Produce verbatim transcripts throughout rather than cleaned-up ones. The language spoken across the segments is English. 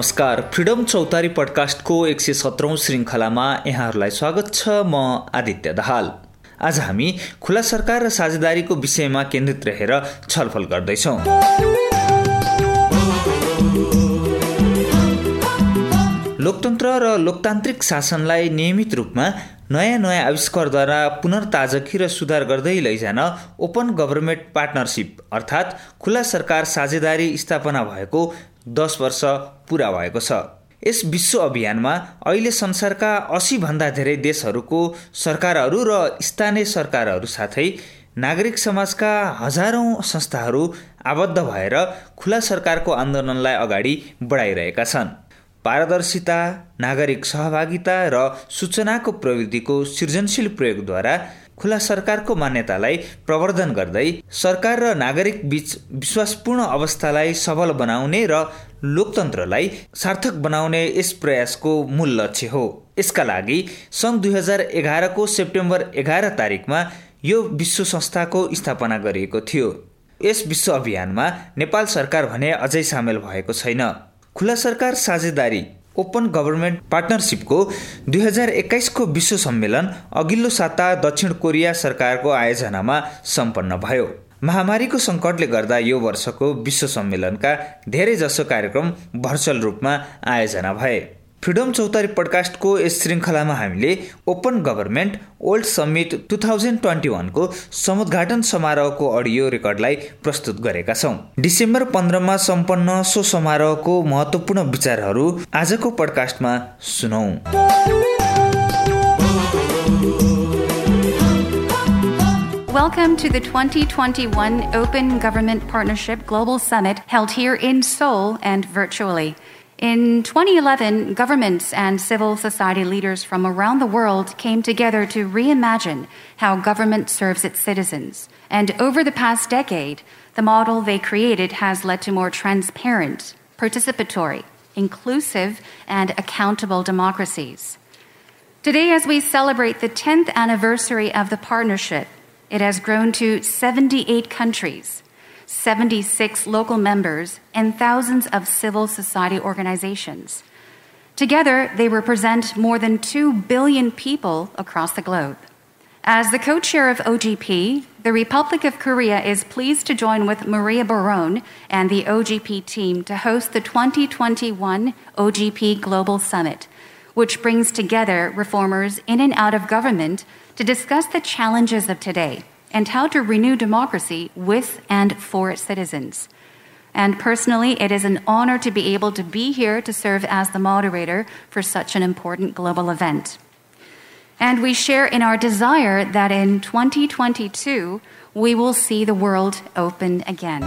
नमस्कार, फ्रिडम चौतारी पडकास्टको एक सय सत्रौं श्रृङ्खलामा यहाँहरूलाई स्वागत छ। म आदित्य दाहाल। आज हामी खुला सरकार र साझेदारीको विषयमा केन्द्रित रहेर छलफल गर्दैछौँ। लोकतन्त्र र लोकतान्त्रिक शासनलाई नियमित रूपमा नयाँ नयाँ आविष्कारद्वारा पुनर्ताजगी र सुधार गर्दै लैजान ओपन गभर्मेन्ट पार्टनरसिप अर्थात् खुला सरकार साझेदारी स्थापना भएको दस वर्ष पुरा भएको छ। यस विश्व अभियानमा अहिले संसारका अस्सी भन्दा धेरै देशहरूको सरकारहरू र स्थानीय सरकारहरू साथै नागरिक समाजका हजारौं संस्थाहरू आबद्ध भएर खुला सरकारको आन्दोलनलाई अगाडि बढाइरहेका छन्। पारदर्शिता, नागरिक सहभागिता र सूचनाको प्रविधिको सृजनशील प्रयोगद्वारा खुला सरकारको मान्यतालाई प्रवर्धन गर्दै सरकार र नागरिक बीच विश्वासपूर्ण अवस्थालाई सबल बनाउने र लोकतन्त्रलाई सार्थक बनाउने यस प्रयासको मूल लक्ष्य हो। यसका लागि सन् दुई हजार एघारको सेप्टेम्बर एघार तारिकमा यो विश्व संस्थाको स्थापना गरिएको थियो। यस विश्व अभियानमा नेपाल सरकार भने अझै सामेल भएको छैन। खुला सरकार साझेदारी ओपन गभर्मेन्ट पार्टनरसिपको दुई हजार एक्काइसको विश्व सम्मेलन अघिल्लो साता दक्षिण कोरिया सरकारको आयोजनामा सम्पन्न भयो। महामारीको सङ्कटले गर्दा यो वर्षको विश्व सम्मेलनका धेरै जसो कार्यक्रम भर्चुअल रूपमा आयोजना भए। फ्रिडम चौतारी पडकास्टको यस श्रृङ्खलामा हामीले ओपन गभर्मेन्ट वर्ल्ड समिट दुई हजार इक्कीस को समुद्घाटन समारोहको अडियो रेकर्डलाई प्रस्तुत गरेका छौँ। डिसेम्बर पन्ध्रमा सम्पन्न सो समारोहको महत्त्वपूर्ण विचारहरू आजको पडकास्टमा सुनौँ। Welcome to the twenty twenty-one Open Government Partnership Global Summit held here in Seoul and virtually. In twenty eleven, governments and civil society leaders from around the world came together to reimagine how government serves its citizens. And over the past decade, the model they created has led to more transparent, participatory, inclusive, and accountable democracies. Today, as we celebrate the tenth anniversary of the partnership, it has grown to seventy-eight countries, seventy-six local members, and thousands of civil society organizations. Together, they represent more than two billion people across the globe. As the co-chair of O G P, the Republic of Korea is pleased to join with Maria Barone and the O G P team to host the twenty twenty-one O G P Global Summit, which brings together reformers in and out of government to discuss the challenges of today and how to renew democracy with and for its citizens. And personally, it is an honor to be able to be here to serve as the moderator for such an important global event. And we share in our desire that in twenty twenty-two, we will see the world open again.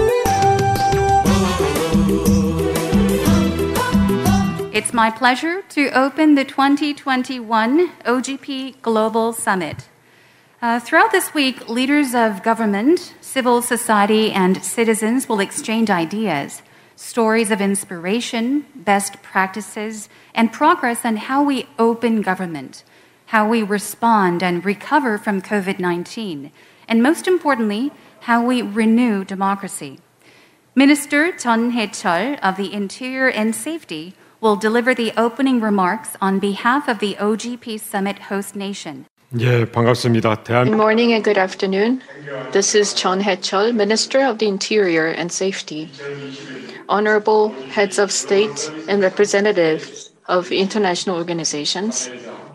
It's my pleasure to open the twenty twenty-one O G P Global Summit. Uh, throughout this week, leaders of government, civil society, and citizens will exchange ideas, stories of inspiration, best practices, and progress on how we open government, how we respond and recover from covid nineteen, and most importantly, how we renew democracy. Minister Jeon Hae-chul of the Interior and Safety will deliver the opening remarks on behalf of the O G P Summit host nation. 예, 반갑습니다. 대한... Good morning and good afternoon. This is Jeon Hae-chul, Minister of the Interior and Safety. Honorable heads of state and representatives of international organizations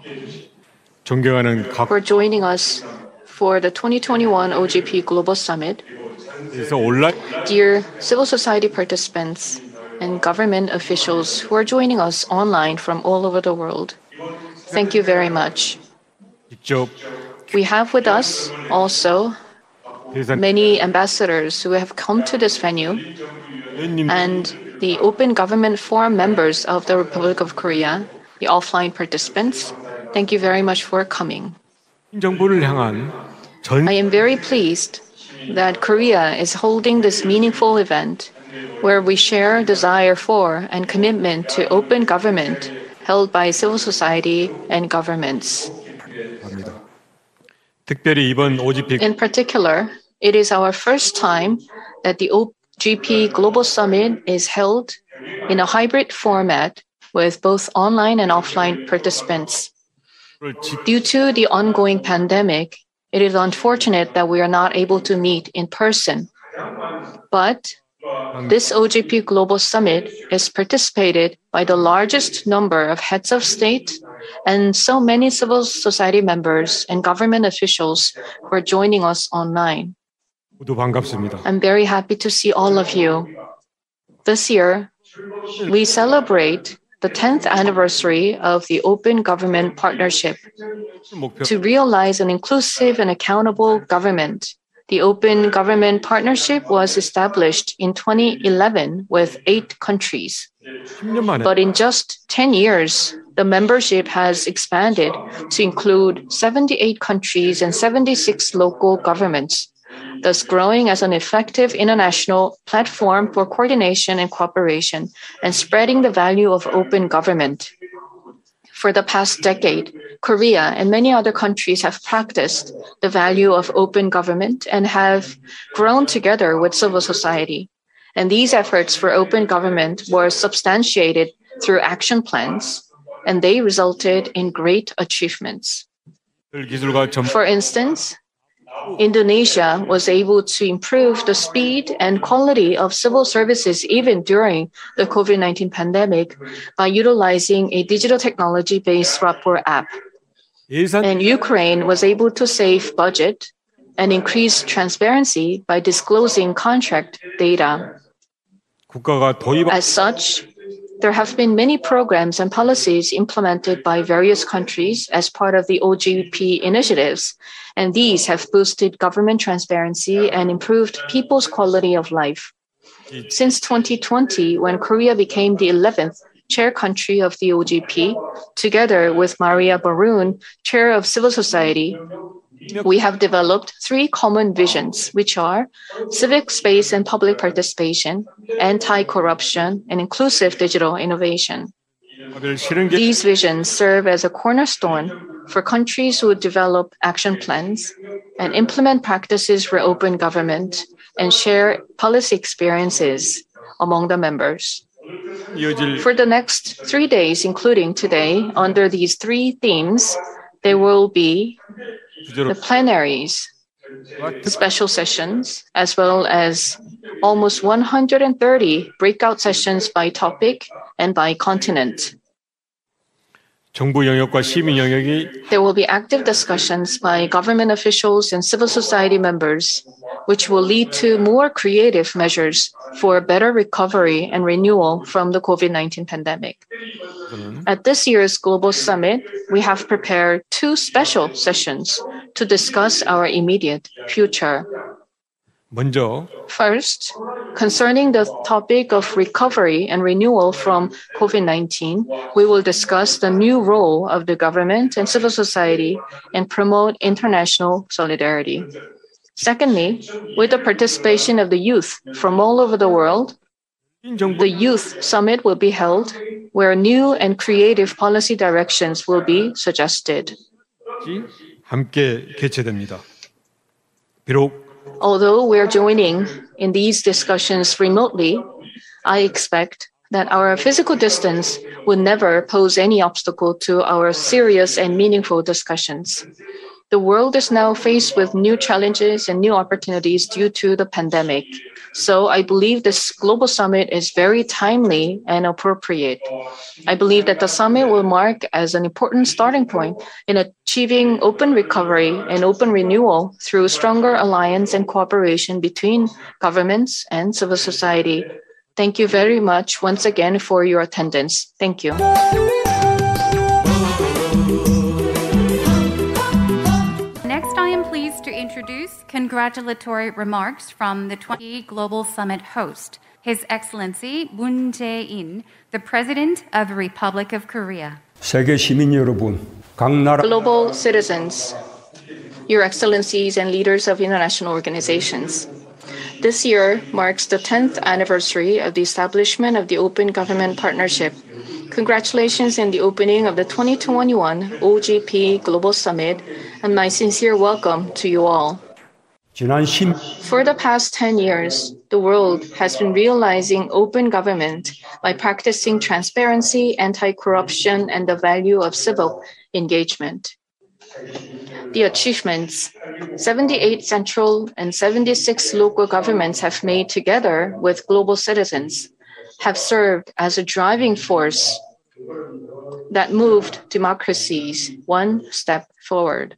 존경하는 각... who are joining us for the twenty twenty-one O G P Global Summit. 온라인... Dear civil society participants and government officials who are joining us online from all over the world, thank you very much. We have with us also many ambassadors who have come to this venue and the Open Government Forum members of the Republic of Korea, the offline participants. Thank you very much for coming. I am very pleased that Korea is holding this meaningful event where we share desire for and commitment to open government held by civil society and governments. In particular, it is our first time that the O G P Global Summit is held in a hybrid format with both online and offline participants. Due to the ongoing pandemic, it is unfortunate that we are not able to meet in person. But this O G P Global Summit is participated by the largest number of heads of state and so many civil society members and government officials who are joining us online. I'm very happy to see all of you. This year, we celebrate the tenth anniversary of the Open Government Partnership. To realize an inclusive and accountable government, the Open Government Partnership was established in twenty eleven with eight countries. But in just ten years, the membership has expanded to include seventy-eight countries and seventy-six local governments, thus growing as an effective international platform for coordination and cooperation and spreading the value of open government. For the past decade, Korea and many other countries have practiced the value of open government and have grown together with civil society. And these efforts for open government were substantiated through action plans, and they resulted in great achievements. For instance, Indonesia was able to improve the speed and quality of civil services even during the COVID nineteen pandemic by utilizing a digital technology-based rapport app. And Ukraine was able to save budget and increase transparency by disclosing contract data. As such, there have been many programs and policies implemented by various countries as part of the O G P initiatives, and these have boosted government transparency and improved people's quality of life. Since twenty twenty, when Korea became the eleventh chair country of the O G P, together with Maria Baroun, chair of civil society, we have developed three common visions, which are civic space and public participation, anti-corruption, and inclusive digital innovation. These visions serve as a cornerstone for countries who develop action plans and implement practices for open government and share policy experiences among the members. For the next three days, including today, under these three themes, there will be the plenaries, special sessions, as well as almost one hundred thirty breakout sessions by topic and by continent. There will be active discussions by government officials and civil society members, which will lead to more creative measures for better recovery and renewal from the COVID nineteen pandemic. At this year's Global Summit, we have prepared two special sessions to discuss our immediate future. First, concerning the topic of recovery and renewal from COVID nineteen, we will discuss the new role of the government and civil society and promote international solidarity. Secondly, with the participation of the youth from all over the world, the Youth Summit will be held, where new and creative policy directions will be suggested. Although we're joining in these discussions remotely, I expect that our physical distance will never pose any obstacle to our serious and meaningful discussions. The world is now faced with new challenges and new opportunities due to the pandemic. So I believe this global summit is very timely and appropriate. I believe that the summit will mark as an important starting point in achieving open recovery and open renewal through stronger alliance and cooperation between governments and civil society. Thank you very much once again for your attendance. Thank you. Next, I am pleased to introduce congratulatory remarks from the twenty Global Summit host, His Excellency Moon Jae-in, the President of the Republic of Korea. 세계 시민 여러분, 각 나라 Global citizens, Your Excellencies and leaders of international organizations. This year marks the tenth anniversary of the establishment of the Open Government Partnership. Congratulations in the opening of the twenty twenty-one O G P Global Summit, and my sincere welcome to you all. For the past ten years, the world has been realizing open government by practicing transparency, anti-corruption, and the value of civil engagement. The achievements seventy-eight central and seventy-six local governments have made together with global citizens have served as a driving force that moved democracies one step forward.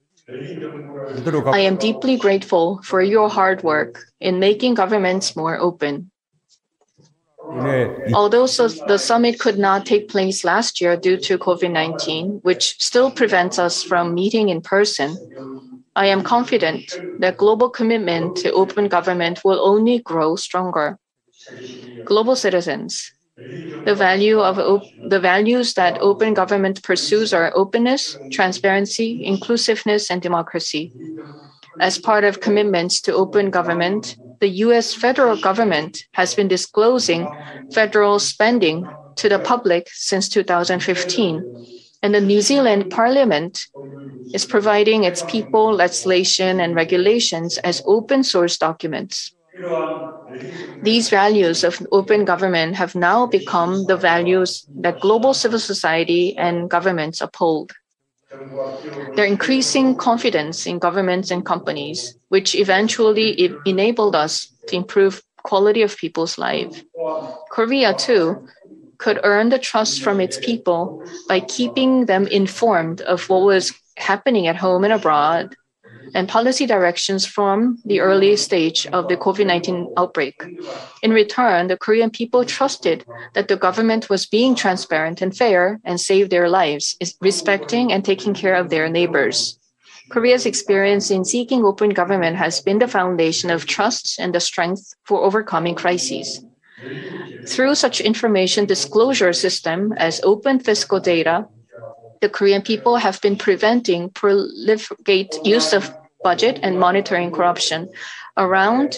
I am deeply grateful for your hard work in making governments more open. Although so the summit could not take place last year due to COVID nineteen, which still prevents us from meeting in person, I am confident that global commitment to open government will only grow stronger. Global citizens, the value of op- the values that open government pursues are openness, transparency, inclusiveness, and democracy. As part of commitments to open government, the U S federal government has been disclosing federal spending to the public since two thousand fifteen, and the New Zealand Parliament is providing its people legislation and regulations as open source documents. These values of open government have now become the values that global civil society and governments uphold. Their increasing confidence in governments and companies, which eventually enabled us to improve quality of people's lives. Korea, too, could earn the trust from its people by keeping them informed of what was happening at home and abroad, and policy directions from the early stage of the COVID nineteen outbreak. In return, the Korean people trusted that the government was being transparent and fair and saved their lives, respecting and taking care of their neighbors. Korea's experience in seeking open government has been the foundation of trust and the strength for overcoming crises. Through such information disclosure system as open fiscal data, the Korean people have been preventing proliferate use of budget and monitoring corruption. Around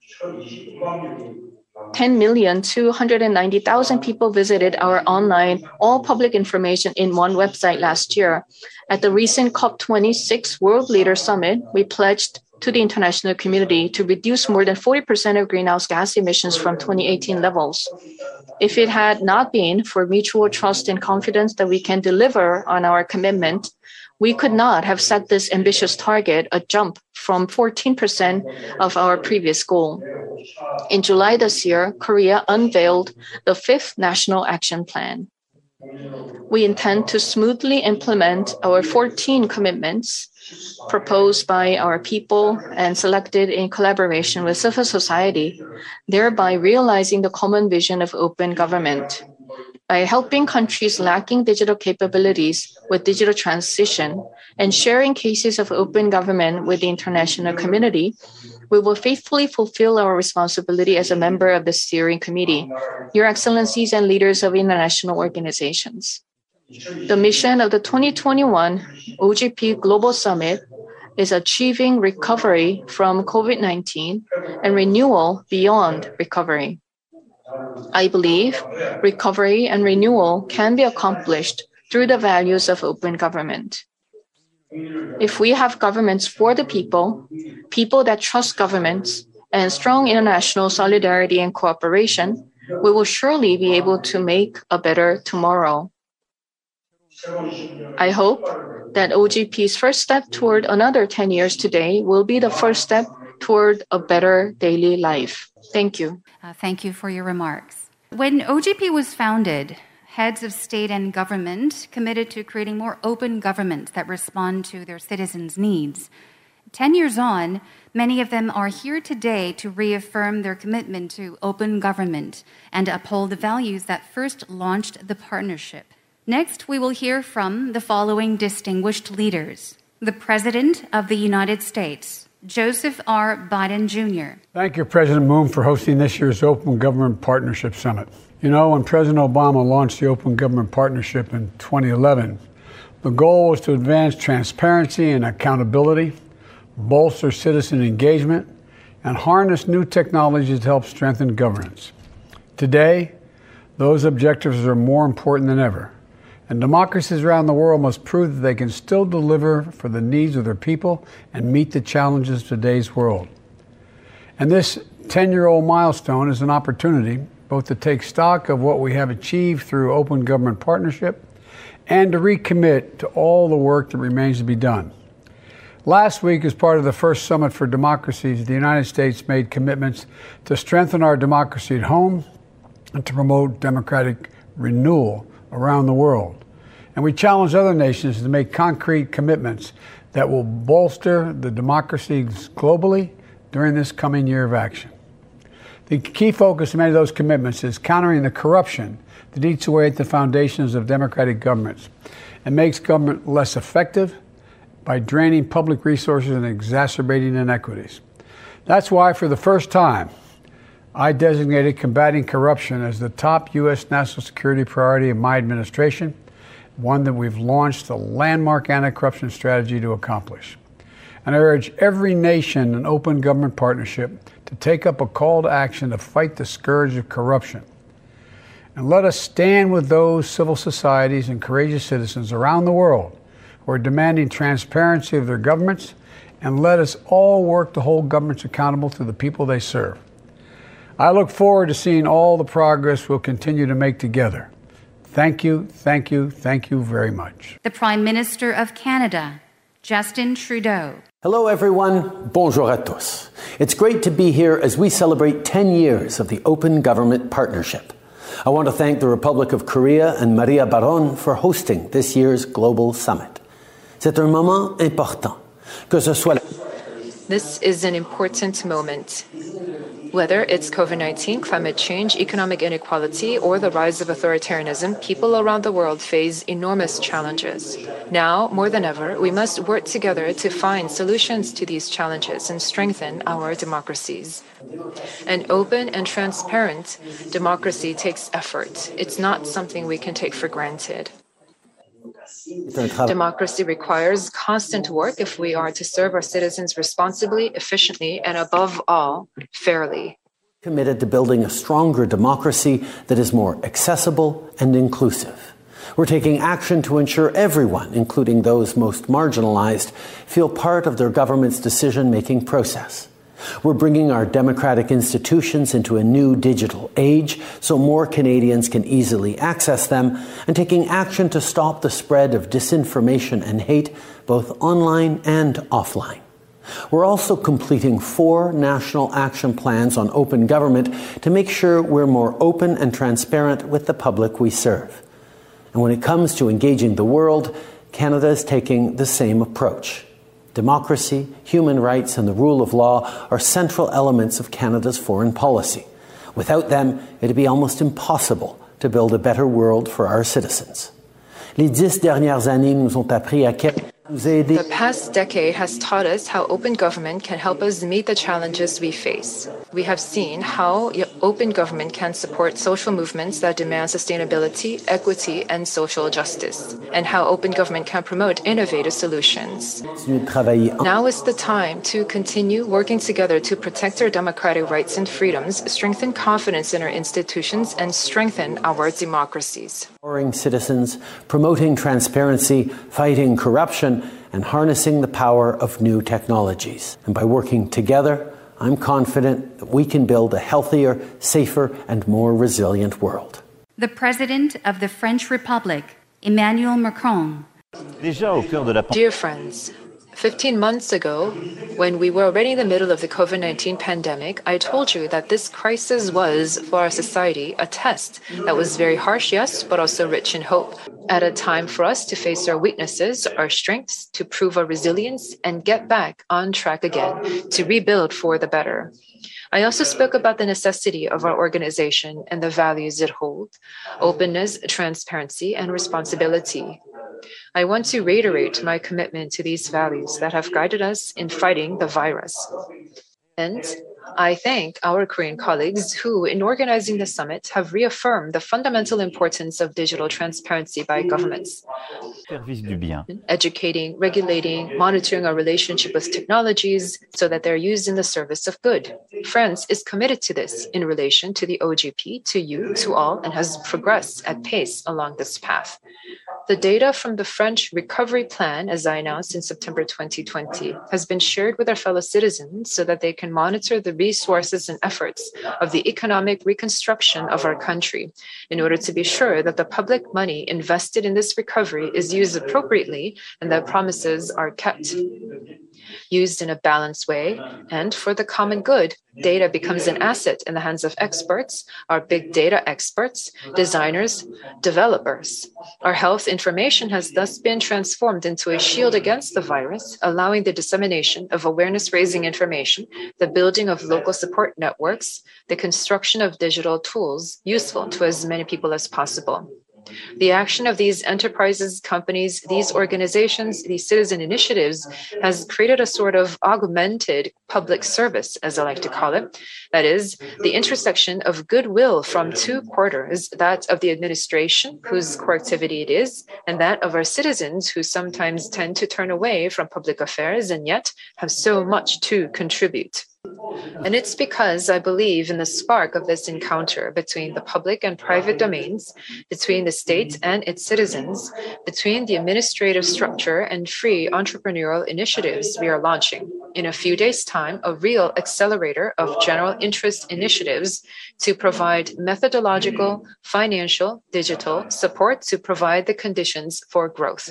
ten million two hundred ninety thousand people visited our online all public information in one website last year. At the recent COP twenty-six World Leader Summit, we pledged to the international community to reduce more than forty percent of greenhouse gas emissions from twenty eighteen levels. If it had not been for mutual trust and confidence that we can deliver on our commitment, we could not have set this ambitious target, a jump from fourteen percent of our previous goal. In July this year, Korea unveiled the fifth National Action Plan. We intend to smoothly implement our fourteen commitments proposed by our people and selected in collaboration with civil society, thereby realizing the common vision of open government. By helping countries lacking digital capabilities with digital transition and sharing cases of open government with the international community, we will faithfully fulfill our responsibility as a member of the steering committee, Your Excellencies and leaders of international organizations. The mission of the twenty twenty-one O G P Global Summit is achieving recovery from COVID nineteen and renewal beyond recovery. I believe recovery and renewal can be accomplished through the values of open government. If we have governments for the people, people that trust governments, and strong international solidarity and cooperation, we will surely be able to make a better tomorrow. I hope that O G P's first step toward another ten years today will be the first step toward a better daily life. Thank you. Uh, thank you for your remarks. When O G P was founded, heads of state and government committed to creating more open governments that respond to their citizens' needs. Ten years on, many of them are here today to reaffirm their commitment to open government and uphold the values that first launched the partnership. Next, we will hear from the following distinguished leaders. The President of the United States, Joseph R. Biden, Junior Thank you, President Moon, for hosting this year's Open Government Partnership Summit. You know, when President Obama launched the Open Government Partnership in twenty eleven, the goal was to advance transparency and accountability, bolster citizen engagement, and harness new technologies to help strengthen governance. Today, those objectives are more important than ever, And democracies around the world must prove that they can still deliver for the needs of their people and meet the challenges of today's world. And this ten-year-old milestone is an opportunity both to take stock of what we have achieved through open government partnership and to recommit to all the work that remains to be done. Last week, as part of the first Summit for Democracies, the United States made commitments to strengthen our democracy at home and to promote democratic renewal around the world. And we challenged other nations to make concrete commitments that will bolster the democracies globally during this coming year of action. The key focus of many of those commitments is countering the corruption that eats away at the foundations of democratic governments and makes government less effective by draining public resources and exacerbating inequities. That's why, for the first time, I designated combating corruption as the top U S national security priority of my administration, one that we've launched a landmark anti-corruption strategy to accomplish. And I urge every nation in open government partnership to take up a call to action to fight the scourge of corruption. And let us stand with those civil societies and courageous citizens around the world who are demanding transparency of their governments, and let us all work to hold governments accountable to the people they serve. I look forward to seeing all the progress we'll continue to make together. Thank you, thank you, thank you very much. The Prime Minister of Canada, Justin Trudeau. Hello, everyone. Bonjour à tous. It's great to be here as we celebrate ten years of the Open Government Partnership. I want to thank the Republic of Korea and Maria Baron for hosting this year's Global Summit. C'est un moment important, que ce soit. This is an important moment. Whether it's COVID nineteen, climate change, economic inequality, or the rise of authoritarianism, people around the world face enormous challenges. Now, more than ever, we must work together to find solutions to these challenges and strengthen our democracies. An open and transparent democracy takes effort. It's not something we can take for granted. Democracy requires constant work if we are to serve our citizens responsibly, efficiently, and above all, fairly. Committed to building a stronger democracy that is more accessible and inclusive. We're taking action to ensure everyone, including those most marginalized, feel part of their government's decision-making process. We're bringing our democratic institutions into a new digital age so more Canadians can easily access them, and taking action to stop the spread of disinformation and hate, both online and offline. We're also completing four national action plans on open government to make sure we're more open and transparent with the public we serve. And when it comes to engaging the world, Canada is taking the same approach. Democracy, human rights, and the rule of law are central elements of Canada's foreign policy. Without them, it'd be almost impossible to build a better world for our citizens. Les dix dernières années nous ont appris à quel The past decade has taught us how open government can help us meet the challenges we face. We have seen how open government can support social movements that demand sustainability, equity, and social justice, and how open government can promote innovative solutions. Now is the time to continue working together to protect our democratic rights and freedoms, strengthen confidence in our institutions, and strengthen our democracies. Empowering citizens, promoting transparency, fighting corruption, and harnessing the power of new technologies. And by working together, I'm confident that we can build a healthier, safer, and more resilient world. The President of the French Republic, Emmanuel Macron. Dear friends, fifteen months ago, when we were already in the middle of the COVID nineteen pandemic, I told you that this crisis was, for our society, a test that was very harsh, yes, but also rich in hope. At a time for us to face our weaknesses, our strengths, to prove our resilience, and get back on track again, to rebuild for the better. I also spoke about the necessity of our organization and the values it holds: openness, transparency, and responsibility. I want to reiterate my commitment to these values that have guided us in fighting the virus. And I thank our Korean colleagues who, in organizing the summit, have reaffirmed the fundamental importance of digital transparency by governments. educating, regulating, monitoring our relationship with technologies so that they're used in the service of good. France is committed to this in relation to the O G P, to you, to all, and has progressed at pace along this path. The data from the French Recovery Plan, as I announced in September twenty twenty, has been shared with our fellow citizens so that they can monitor the resources and efforts of the economic reconstruction of our country in order to be sure that the public money invested in this recovery is used appropriately and that promises are kept. Used in a balanced way and for the common good, data becomes an asset in the hands of experts, our big data experts, designers, developers. Our health information has thus been transformed into a shield against the virus, allowing the dissemination of awareness-raising information, the building of local support networks, the construction of digital tools useful to as many people as possible. The action of these enterprises, companies, these organizations, these citizen initiatives has created a sort of augmented public service, as I like to call it. That is, the intersection of goodwill from two quarters, that of the administration, whose core activity it is, and that of our citizens, who sometimes tend to turn away from public affairs and yet have so much to contribute. And it's because I believe in the spark of this encounter between the public and private domains, between the state and its citizens, between the administrative structure and free entrepreneurial initiatives we are launching. In a few days' time, a real accelerator of general interest initiatives to provide methodological, financial, digital support to provide the conditions for growth.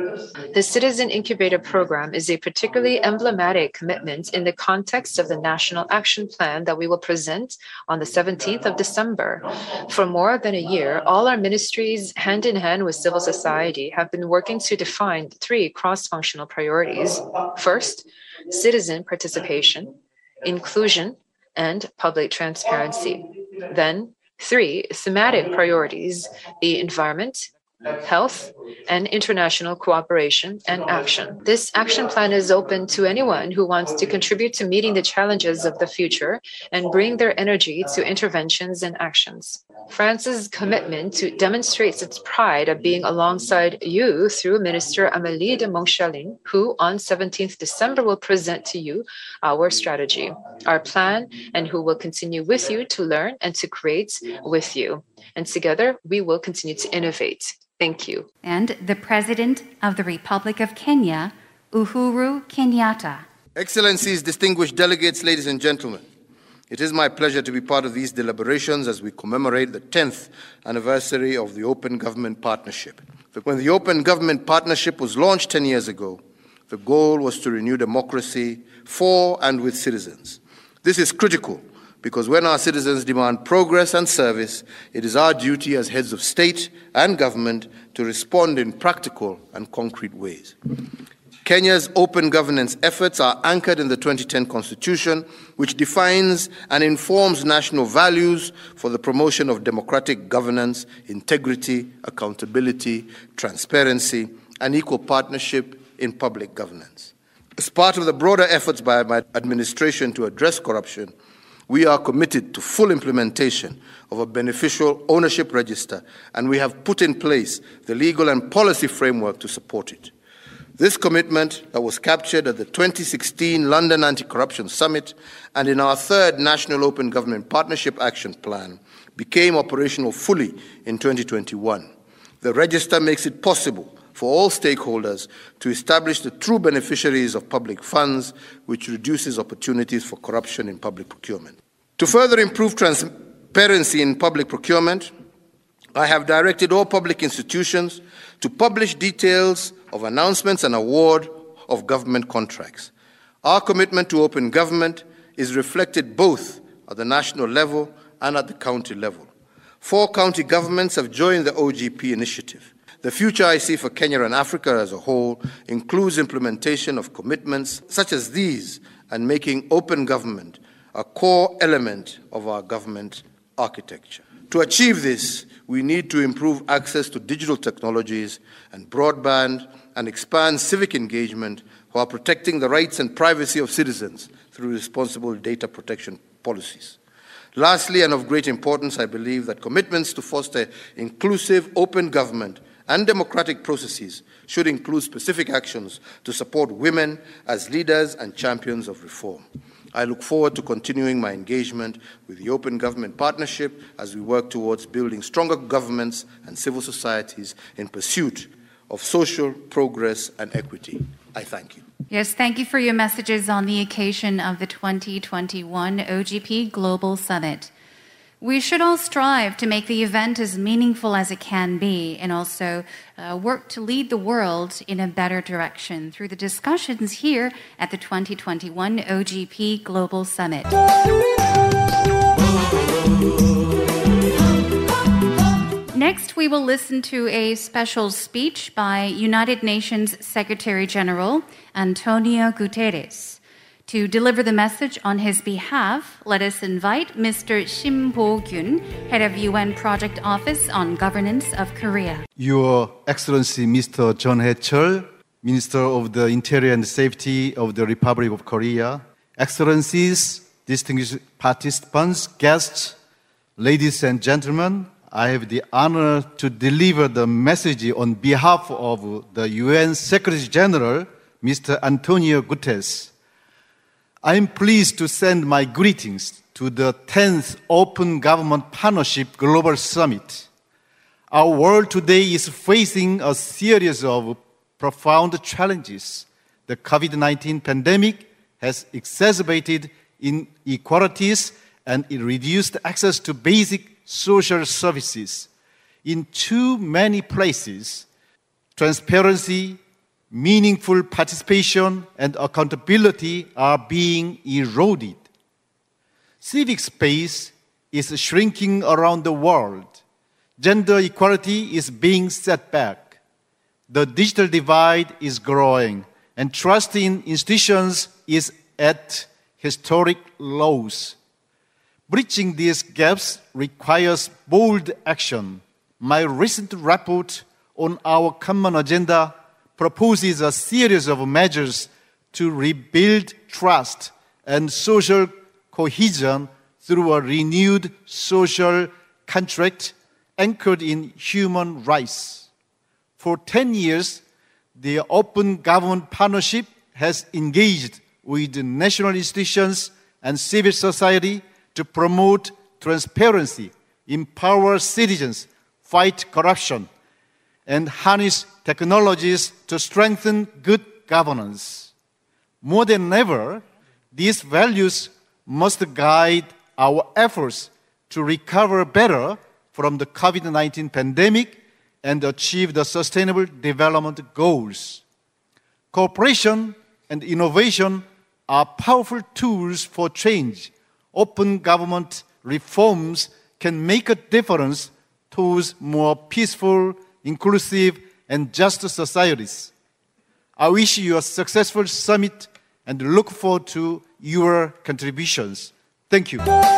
The Citizen Incubator Program is a particularly emblematic commitment in the context of the National Action Plan that we will present on the seventeenth of December. For more than a year, all our ministries, hand in hand with civil society, have been working to define three cross-functional priorities. First, citizen participation, inclusion, and public transparency. Then, three thematic priorities, the environment, health, and international cooperation and action. This action plan is open to anyone who wants to contribute to meeting the challenges of the future and bring their energy to interventions and actions. France's commitment to demonstrates its pride of being alongside you through Minister Amélie de Montchalin, who on seventeenth December will present to you our strategy, our plan, and who will continue with you to learn and to create with you. And together, we will continue to innovate. Thank you. And the President of the Republic of Kenya, Uhuru Kenyatta. Excellencies, distinguished delegates, ladies and gentlemen, it is my pleasure to be part of these deliberations as we commemorate the tenth anniversary of the Open Government Partnership. When the Open Government Partnership was launched ten years ago, the goal was to renew democracy for and with citizens. This is critical because when our citizens demand progress and service, it is our duty as heads of state and government to respond in practical and concrete ways. Kenya's open governance efforts are anchored in the twenty ten Constitution, which defines and informs national values for the promotion of democratic governance, integrity, accountability, transparency, and equal partnership in public governance. As part of the broader efforts by my administration to address corruption, we are committed to full implementation of a beneficial ownership register, and we have put in place the legal and policy framework to support it. This commitment that was captured at the twenty sixteen London Anti-Corruption Summit and in our third National Open Government Partnership Action Plan became operational fully in twenty twenty-one. The register makes it possible for all stakeholders to establish the true beneficiaries of public funds, which reduces opportunities for corruption in public procurement. To further improve transparency in public procurement, I have directed all public institutions to publish details of announcements and award of government contracts. Our commitment to open government is reflected both at the national level and at the county level. Four county governments have joined the O G P initiative. The future I see for Kenya and Africa as a whole includes implementation of commitments such as these and making open government a core element of our government architecture. To achieve this, we need to improve access to digital technologies and broadband and expand civic engagement while protecting the rights and privacy of citizens through responsible data protection policies. Lastly, and of great importance, I believe that commitments to foster inclusive, open government and democratic processes should include specific actions to support women as leaders and champions of reform. I look forward to continuing my engagement with the Open Government Partnership as we work towards building stronger governments and civil societies in pursuit of social progress and equity. I thank you. Yes, thank you for your messages on the occasion of the twenty twenty-one O G P Global Summit. We should all strive to make the event as meaningful as it can be and also uh, work to lead the world in a better direction through the discussions here at the twenty twenty-one O G P Global Summit. Next, we will listen to a special speech by United Nations Secretary General Antonio Guterres. To deliver the message on his behalf, let us invite Mister Shim Bo-gyun, Head of U N Project Office on Governance of Korea. Your Excellency Mister John Hae-chul, Minister of the Interior and Safety of the Republic of Korea, Excellencies, distinguished participants, guests, ladies and gentlemen, I have the honor to deliver the message on behalf of the U N Secretary General, Mister Antonio Guterres. I am pleased to send my greetings to the tenth Open Government Partnership Global Summit. Our world today is facing a series of profound challenges. The COVID nineteen pandemic has exacerbated inequalities and it reduced access to basic social services. In too many places, transparency, meaningful participation and accountability are being eroded. Civic space is shrinking around the world. Gender equality is being set back. The digital divide is growing, and trust in institutions is at historic lows. Bridging these gaps requires bold action. My recent report on our common agenda proposes a series of measures to rebuild trust and social cohesion through a renewed social contract anchored in human rights. For ten years, the Open Government Partnership has engaged with national institutions and civil society to promote transparency, empower citizens, fight corruption, and harness technologies to strengthen good governance. More than ever, these values must guide our efforts to recover better from the COVID nineteen pandemic and achieve the Sustainable Development Goals. Cooperation and innovation are powerful tools for change. Open government reforms can make a difference towards more peaceful, inclusive, and just societies. I wish you a successful summit and look forward to your contributions. Thank you.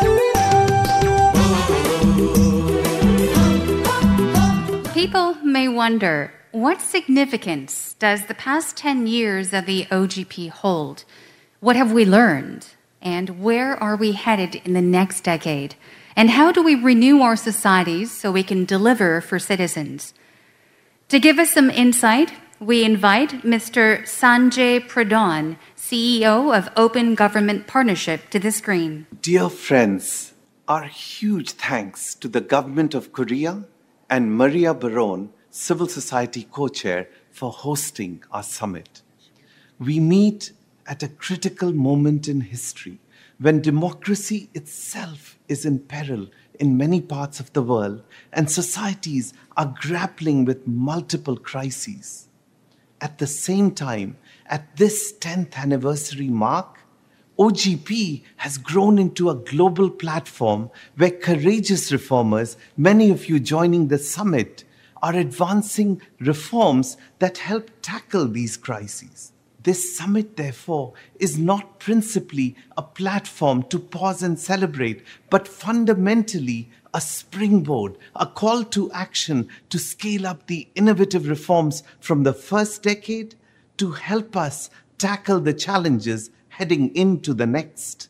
People may wonder, what significance does the past ten years of the O G P hold? What have we learned? And where are we headed in the next decade? And how do we renew our societies so we can deliver for citizens? To give us some insight, we invite Mister Sanjay Pradhan, C E O of Open Government Partnership, to the screen. Dear friends, our huge thanks to the Government of Korea and Maria Baron, Civil Society Co-Chair, for hosting our summit. We meet at a critical moment in history when democracy itself is in peril in many parts of the world and societies are grappling with multiple crises. At the same time, at this tenth anniversary mark, O G P has grown into a global platform where courageous reformers, many of you joining the summit, are advancing reforms that help tackle these crises. This summit, therefore, is not principally a platform to pause and celebrate, but fundamentally a springboard, a call to action to scale up the innovative reforms from the first decade to help us tackle the challenges heading into the next.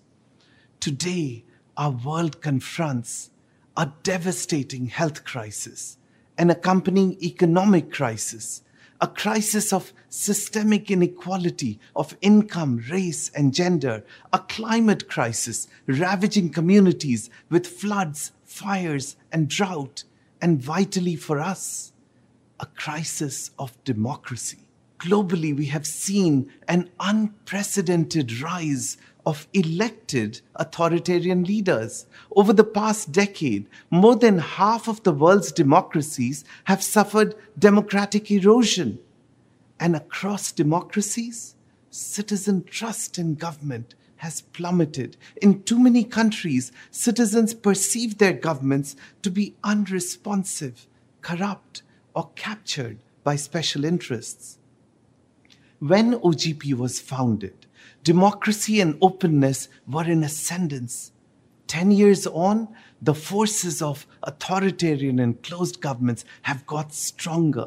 Today, our world confronts a devastating health crisis, an accompanying economic crisis, a crisis of systemic inequality of income, race, and gender, a climate crisis ravaging communities with floods, fires, and drought, and vitally for us, a crisis of democracy. Globally, we have seen an unprecedented rise of elected authoritarian leaders. Over the past decade, more than half of the world's democracies have suffered democratic erosion. And across democracies, citizen trust in government has plummeted. In too many countries, citizens perceive their governments to be unresponsive, corrupt, or captured by special interests. When O G P was founded, democracy and openness were in ascendance. Ten years on, the forces of authoritarian and closed governments have got stronger.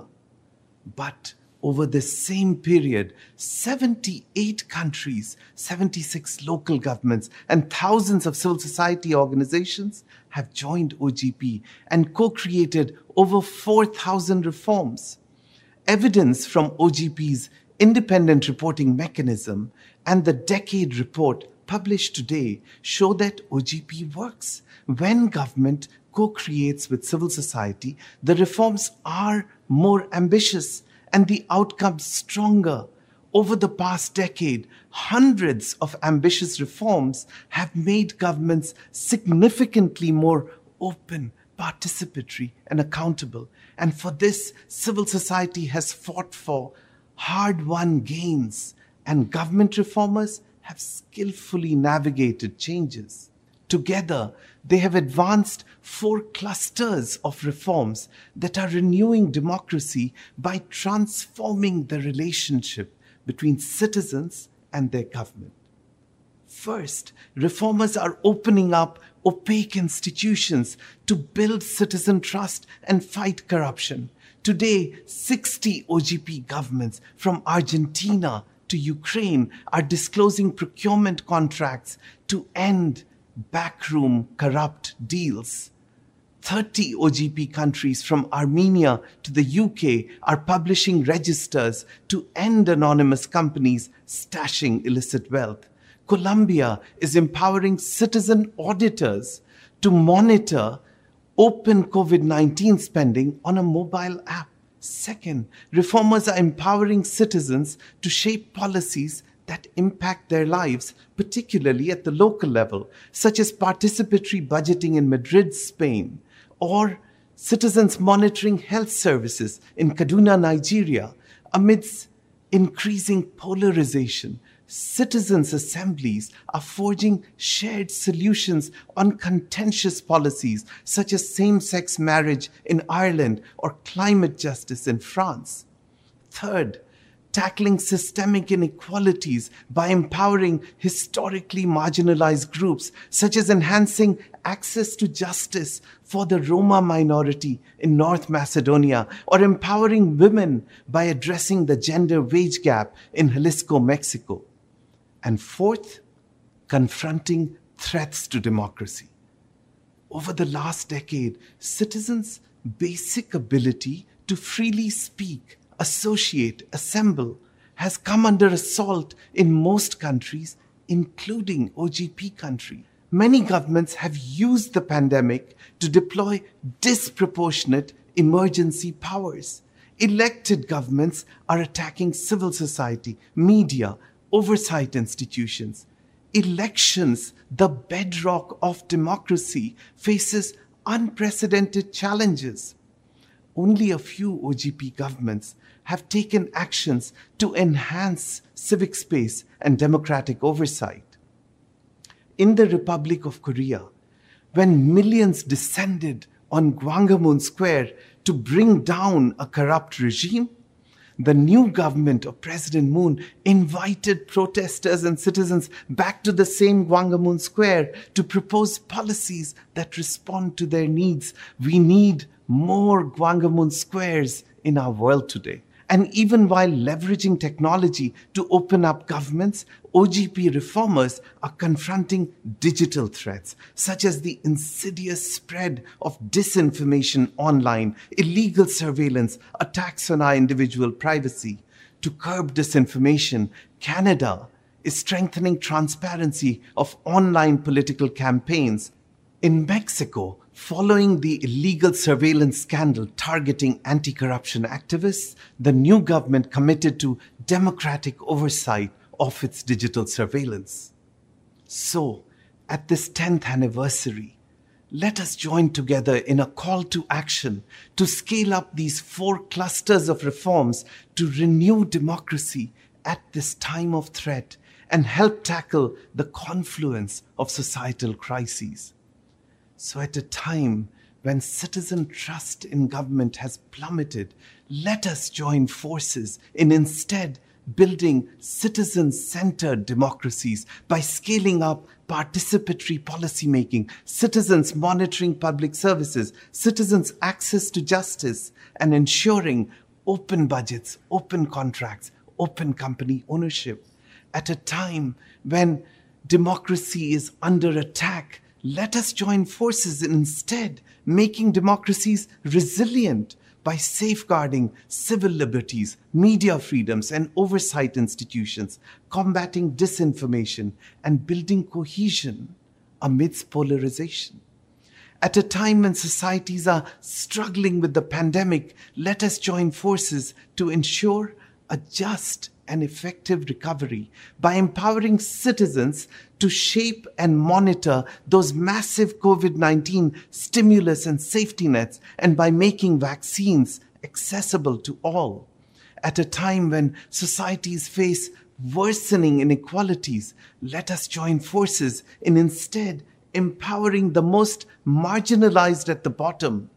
But over the same period, seventy-eight countries, seventy-six local governments, and thousands of civil society organizations have joined O G P and co-created over four thousand reforms. Evidence from O G P's independent reporting mechanism and the Decade Report published today show that O G P works. When government co-creates with civil society, the reforms are more ambitious and the outcomes stronger. Over the past decade, hundreds of ambitious reforms have made governments significantly more open, participatory, and accountable. And for this, civil society has fought for hard-won gains, and government reformers have skillfully navigated changes. Together, they have advanced four clusters of reforms that are renewing democracy by transforming the relationship between citizens and their government. First, reformers are opening up opaque institutions to build citizen trust and fight corruption. Today, sixty O G P governments from Argentina to Ukraine are disclosing procurement contracts to end backroom corrupt deals. thirty O G P countries from Armenia to the U K are publishing registers to end anonymous companies stashing illicit wealth. Colombia is empowering citizen auditors to monitor open COVID nineteen spending on a mobile app. Second, reformers are empowering citizens to shape policies that impact their lives, particularly at the local level, such as participatory budgeting in Madrid, Spain, or citizens monitoring health services in Kaduna, Nigeria. Amidst increasing polarization, citizens' assemblies are forging shared solutions on contentious policies such as same-sex marriage in Ireland or climate justice in France. Third, tackling systemic inequalities by empowering historically marginalized groups, such as enhancing access to justice for the Roma minority in North Macedonia, or empowering women by addressing the gender wage gap in Jalisco, Mexico. And fourth, confronting threats to democracy. Over the last decade, citizens' basic ability to freely speak, associate, assemble, has come under assault in most countries, including O G P countries. Many governments have used the pandemic to deploy disproportionate emergency powers. Elected governments are attacking civil society, media, oversight institutions. Elections, the bedrock of democracy, faces unprecedented challenges. Only a few O G P governments have taken actions to enhance civic space and democratic oversight. In the Republic of Korea, when millions descended on Gwanghwamun Square to bring down a corrupt regime, the new government of President Moon invited protesters and citizens back to the same Gwanghwamun Square to propose policies that respond to their needs. We need more Gwanghwamun Squares in our world today. And even while leveraging technology to open up governments, O G P reformers are confronting digital threats, such as the insidious spread of disinformation online, illegal surveillance, attacks on our individual privacy. To curb disinformation, Canada is strengthening transparency of online political campaigns. In Mexico, following the illegal surveillance scandal targeting anti-corruption activists, the new government committed to democratic oversight of its digital surveillance. So, at this tenth anniversary, let us join together in a call to action to scale up these four clusters of reforms to renew democracy at this time of threat and help tackle the confluence of societal crises. So at a time when citizen trust in government has plummeted, let us join forces in instead building citizen-centered democracies by scaling up participatory policymaking, citizens monitoring public services, citizens' access to justice, and ensuring open budgets, open contracts, open company ownership. At a time when democracy is under attack, let us join forces in instead making democracies resilient by safeguarding civil liberties, media freedoms, and oversight institutions, combating disinformation, and building cohesion amidst polarization. At a time when societies are struggling with the pandemic, let us join forces to ensure a just and effective recovery by empowering citizens to shape and monitor those massive COVID nineteen stimulus and safety nets, and by making vaccines accessible to all. At a time when societies face worsening inequalities, let us join forces in instead empowering the most marginalized at the bottom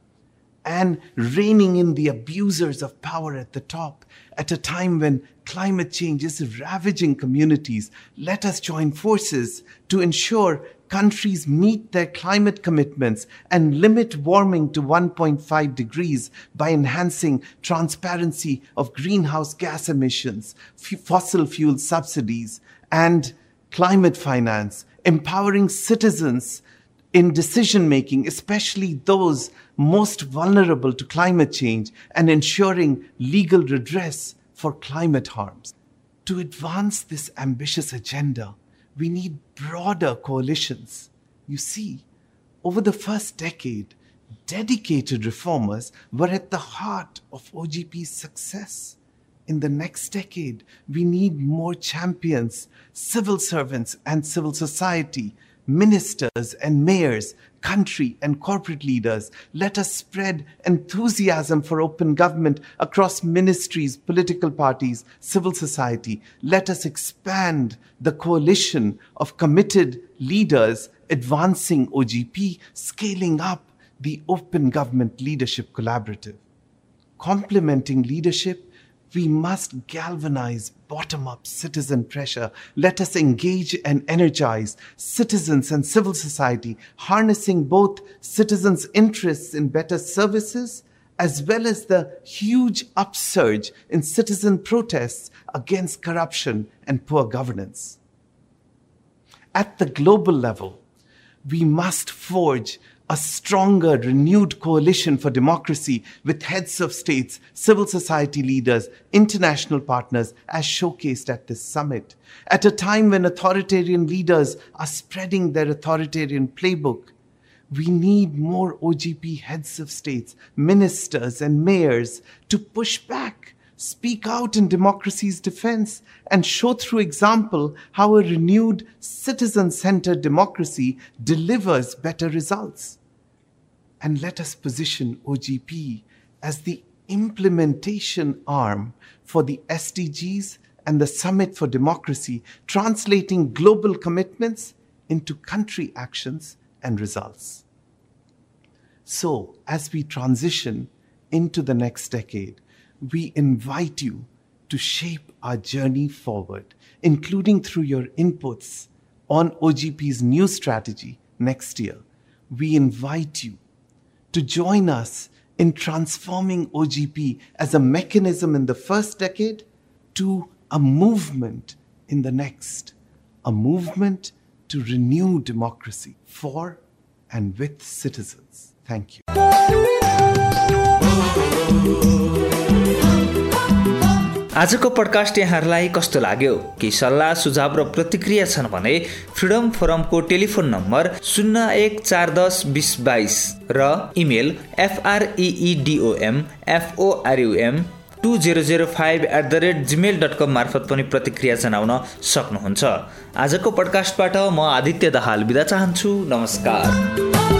and reining in the abusers of power at the top. At a time when climate change is ravaging communities, let us join forces to ensure countries meet their climate commitments and limit warming to one point five degrees by enhancing transparency of greenhouse gas emissions, f- fossil fuel subsidies, and climate finance, empowering citizens in decision-making, especially those most vulnerable to climate change, and ensuring legal redress for climate harms. To advance this ambitious agenda, we need broader coalitions. You see, over the first decade, dedicated reformers were at the heart of O G P's success. In the next decade, we need more champions, civil servants and civil society, ministers and mayors, country and corporate leaders. Let us spread enthusiasm for open government across ministries, political parties, civil society. Let us expand the coalition of committed leaders advancing O G P, scaling up the Open Government Leadership Collaborative. Complementing leadership, we must galvanize bottom-up citizen pressure. Let us engage and energize citizens and civil society, harnessing both citizens' interests in better services as well as the huge upsurge in citizen protests against corruption and poor governance. At the global level, we must forge a stronger, renewed coalition for democracy with heads of states, civil society leaders, international partners, as showcased at this summit. At a time when authoritarian leaders are spreading their authoritarian playbook, we need more O G P heads of states, ministers, and mayors to push back, speak out in democracy's defense, and show through example how a renewed citizen-centered democracy delivers better results. And let us position O G P as the implementation arm for the S D Gs and the Summit for Democracy, translating global commitments into country actions and results. So, as we transition into the next decade, we invite you to shape our journey forward, including through your inputs on O G P's new strategy next year. We invite you to join us in transforming O G P as a mechanism in the first decade to a movement in the next, a movement to renew democracy for and with citizens. Thank you. आजको podcast यहाँहरूलाई कस्तो लाग्यो? केही सल्लाह सुझाव र प्रतिक्रिया छन् भने फ्रिडम फोरमको टेलिफोन नम्बर शून्य एक चार दस बीस बाइस र email एफआरइइडिओएम एफओआरयुएम to zero zero five at the rate Gmail डट कम मार्फत पनि प्रतिक्रिया जनाउन सक्नुहुन्छ। आजको पडकास्टबाट म आदित्य दाहाल बिदा चाहन्छु। नमस्कार।